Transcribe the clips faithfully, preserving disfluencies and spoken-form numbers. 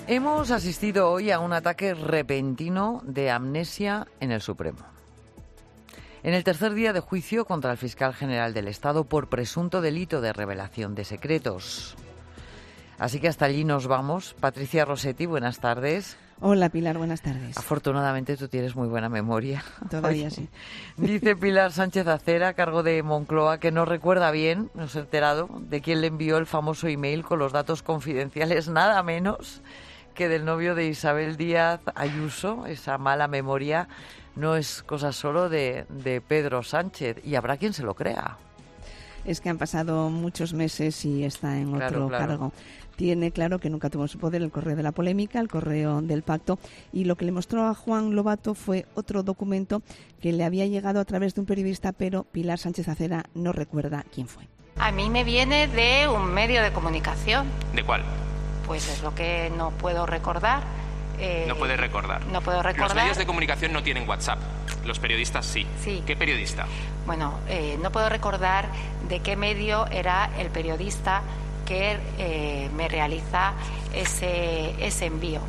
Hemos asistido hoy a un ataque repentino de amnesia en el Supremo. En el tercer día de juicio contra el fiscal general del Estado por presunto delito de revelación de secretos. Así que hasta allí nos vamos. Patricia Rossetti, buenas tardes. Hola Pilar, buenas tardes. Afortunadamente tú tienes muy buena memoria. Todavía Oye, sí. Dice Pilar Sánchez Acera, a cargo de Moncloa, que no recuerda bien, no se ha enterado, de quién le envió el famoso email con los datos confidenciales, nada menos que del novio de Isabel Díaz Ayuso. Esa mala memoria no es cosa solo de, de Pedro Sánchez, y habrá quien se lo crea. Es que han pasado muchos meses y está en Claro, otro claro. cargo. Tiene claro que nunca tuvo en su poder el correo de la polémica, el correo del pacto, y lo que le mostró a Juan Lobato fue otro documento que le había llegado a través de un periodista, pero Pilar Sánchez Acera no recuerda quién fue. A mí me viene de un medio de comunicación. ¿De cuál? Pues es lo que no puedo recordar. Eh, No puedes recordar. No puedo recordar. Los medios de comunicación no tienen WhatsApp. Los periodistas sí. Sí. ¿Qué periodista? Bueno, eh, no puedo recordar de qué medio era el periodista que eh, me realiza ese, ese envío.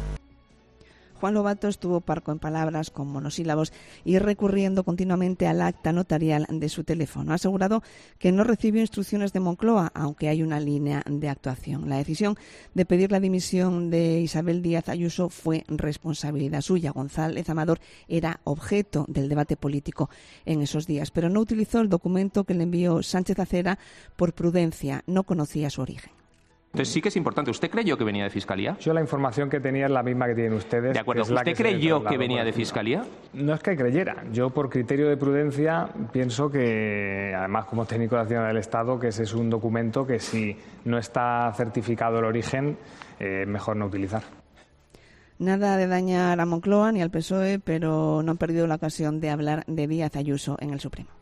Juan Lobato estuvo parco en palabras, con monosílabos y recurriendo continuamente al acta notarial de su teléfono. Ha asegurado que no recibió instrucciones de Moncloa, aunque hay una línea de actuación. La decisión de pedir la dimisión de Isabel Díaz Ayuso fue responsabilidad suya. González Amador era objeto del debate político en esos días, pero no utilizó el documento que le envió Sánchez Acera por prudencia. No conocía su origen. Entonces sí que es importante. ¿Usted creyó que venía de Fiscalía? Yo la información que tenía es la misma que tienen ustedes. De acuerdo. Que es la ¿Usted que se le creyó trasladó que venía por de encima. Fiscalía? No es que creyera. Yo, por criterio de prudencia, pienso que, además como técnico de Hacienda del Estado, que ese es un documento que si no está certificado el origen, eh, mejor no utilizar. Nada de dañar a Moncloa ni al P S O E, pero no han perdido la ocasión de hablar de Díaz Ayuso en el Supremo.